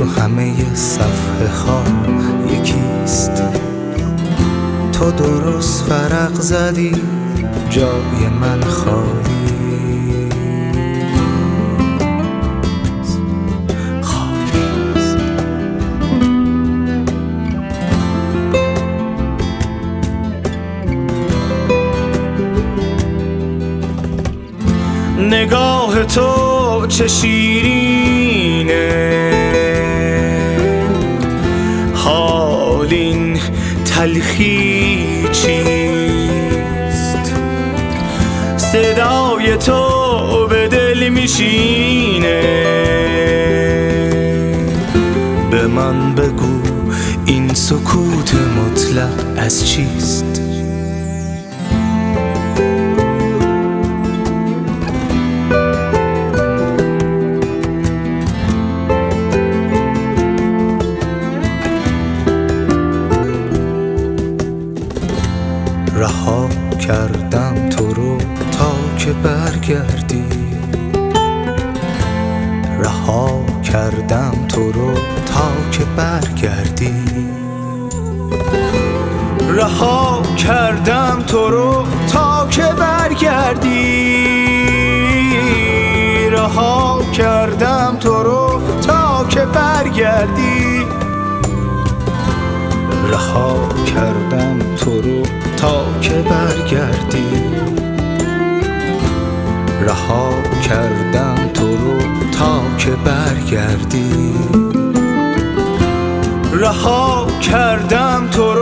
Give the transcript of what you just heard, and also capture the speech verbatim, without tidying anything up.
تو همه صفحه ها یکیست. تو درست فرق زدی، جای من خالی. نگاه تو چه شیرینه، حال این تلخی چیست؟ صدای تو به دل میشینه. به من بگو این سکوت مطلق از چیست؟ رها کردم تو رو تا که برگردی، رها کردم تو رو تا که برگردی، رها کردم تو رو تا که برگردی، رها کردم تو رو تا که برگردی، رها کردم تو رو تا که برگردی، رها کردم تو رو تا که برگردی، رها کردم تو